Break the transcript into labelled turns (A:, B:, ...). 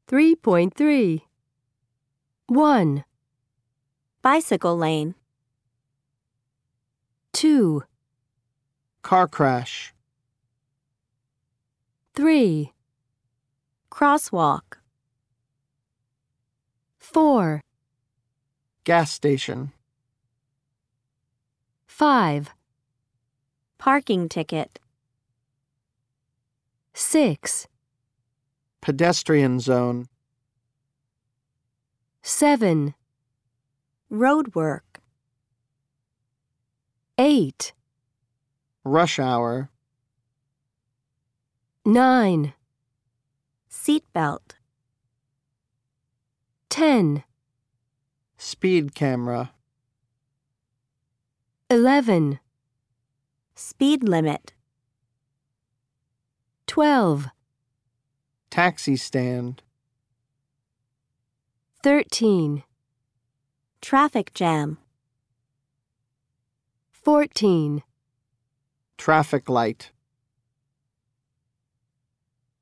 A: 3.3 1,
B: Bicycle lane.
A: 2,
C: Car crash.
A: 3,
B: Crosswalk.
A: 4,
C: Gas station.
A: 5,
B: Parking ticket.
A: 6,
C: Pedestrian zone.
A: 7,
B: Road work.
A: 8,
C: Rush hour.
A: 9,
B: Seat belt.
A: 10,
C: Speed camera.
A: 11,
B: Speed limit.
A: 12,
C: Taxi stand.
A: 13,
B: Traffic jam.
A: 14,
C: Traffic light.